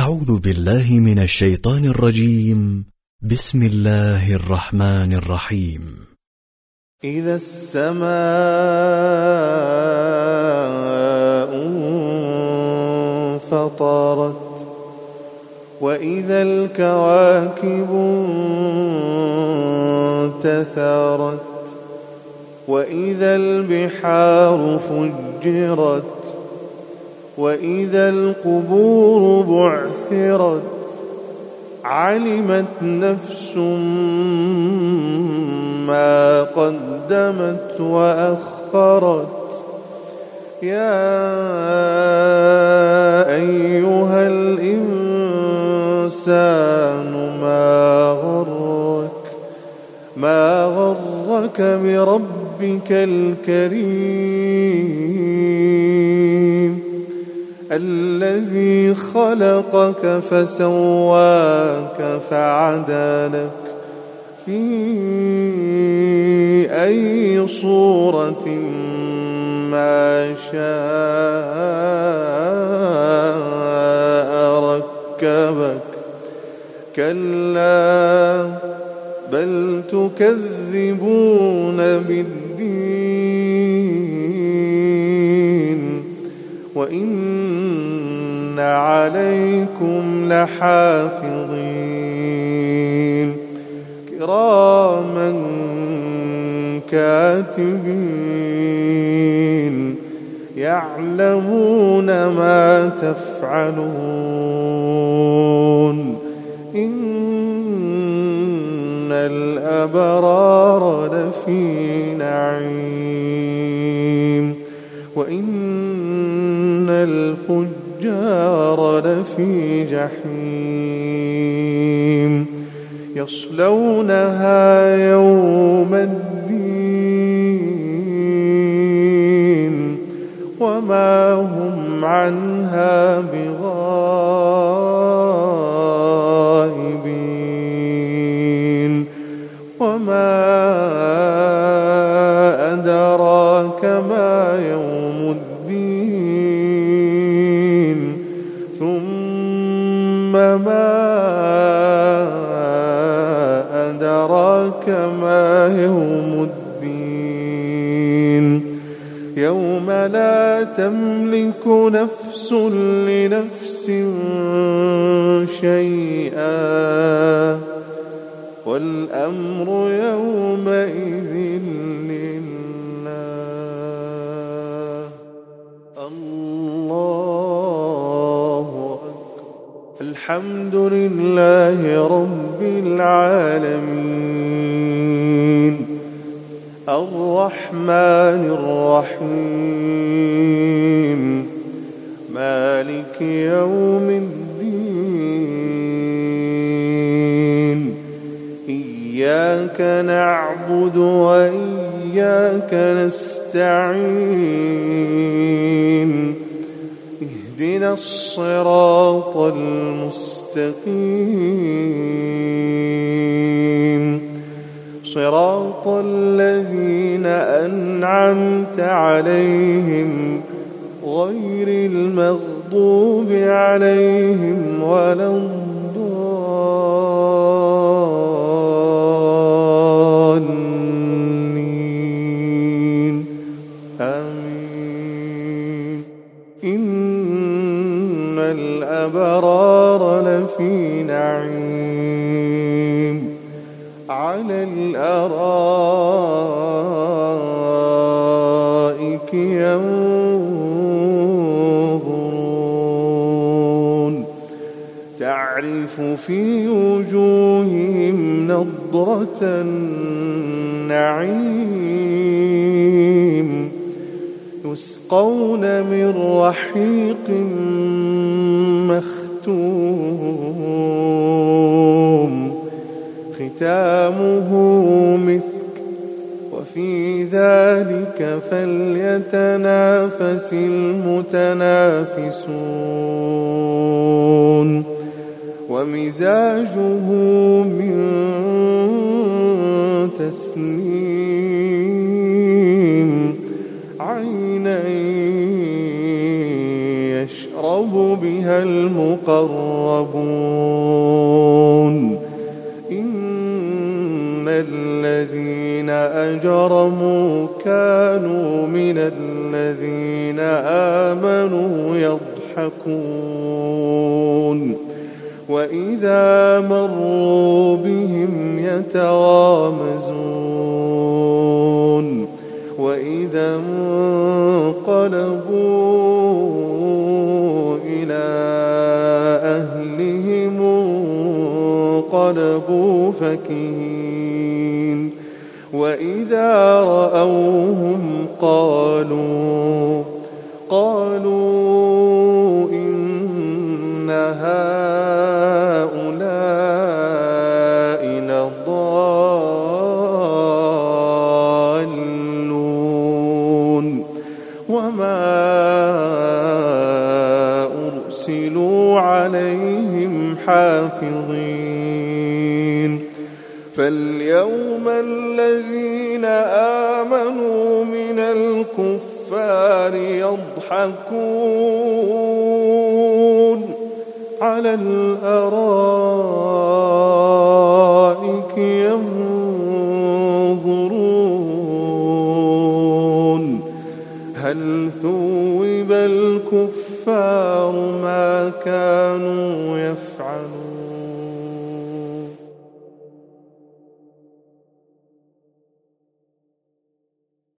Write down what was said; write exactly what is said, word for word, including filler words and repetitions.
أعوذ بالله من الشيطان الرجيم. بسم الله الرحمن الرحيم. إذا السماء انفطرت وإذا الكواكب انتثرت وإذا البحار فجرت وإذا القبور بعثرت علمت نفس ما قدمت وأخرت. يا أيها الإنسان ما غرك ما غرك بربك الكريم الذي خلقك فسواك فعدلك في أي صورة ما شاء ركبك. كلا بل تكذبون بالدين وإن عليكم لحافظين كراما كاتبين يعلمون ما تفعلون. إن الأبرار لفي نعيم وإن الفجار لفي جحيم يصلونها يوم الدين وما هم عنها بغائبين. وما أدراك ما يوم الدين ثم ما أدراك ما يوم الدين يوم لا تملك نفس لنفس شيئا والأمر يومئذ لله. الله أكبر. الحمد لله رب العالمين الرحمن الرحيم مالك يوم الدين إياك نعبد وإياك نستعين اهدنا الصراط المستقيم صراط الذين أنعمت عليهم غير المغضوب عليهم ولا الضالين آمين. إن الأبرار لفي نعيم على الأرائك ينظرون تعرف في وجوههم نضرة النعيم يسقون من رحيق مختوم ختامه مسك وفي ذلك فليتنافس المتنافسون. ومزاجه من تسنيم عينا يشرب بها المقربون المقربون إن الذين أجرموا كانوا من الذين آمنوا يضحكون وإذا مروا بهم يتغامزون وإذا انقلبوا إلى أهلهم انقلبوا فكهين وإذا رأوهم قالوا قالوا إن هؤلاء لضالون وما أرسلوا عليهم حافظين فاليوم الذين آمنوا من الكفار يضحكون على الأرائك ينظرون هل ثوب الكفار ما كانوا